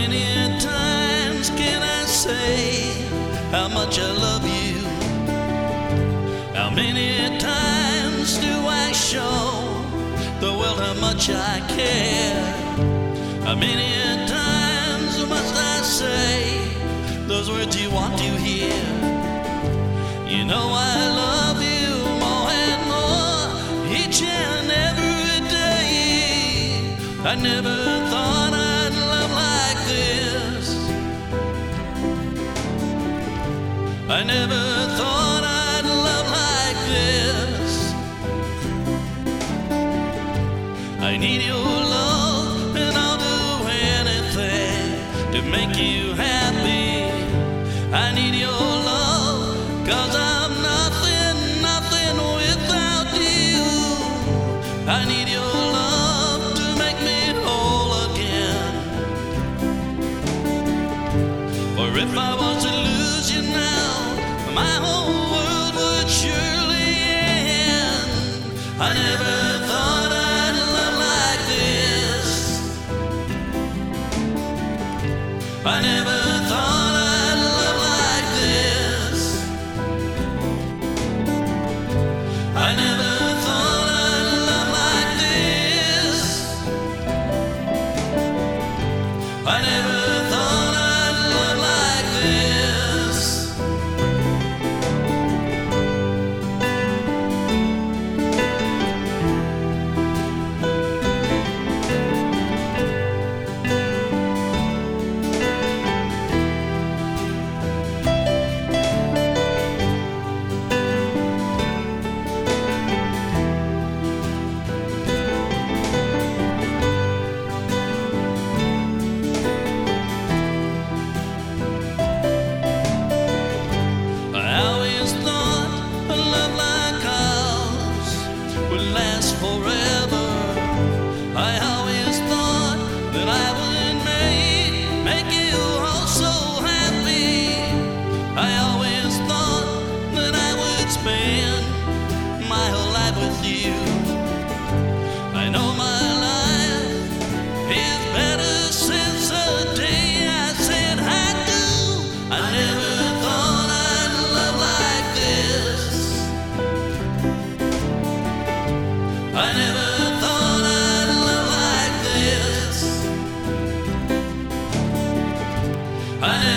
many times can I say how much I love you? How many times do I show the world how much I care? How many times must I say those words you want to hear? You know I love you more and more each and every day. I never thought I'd love like this. I never thought I'd love like this. I need your love and I'll do anything to make you happy. I need your love 'cause I'm nothing, nothing without you. I need your love to make me whole again. For if I was to lose you now, my whole world would surely end. I never thought I'd love like this. I never thought I'd love like this. I never thought I'd love like this. I never thought I'd love like this. I always thought a love like ours would last forever. I always thought that I would make you all so happy. I always thought that I would spend my whole life with you. I know my life is better since the day I said I do. I never thought I'd love like this. I never thought I'd love like this. I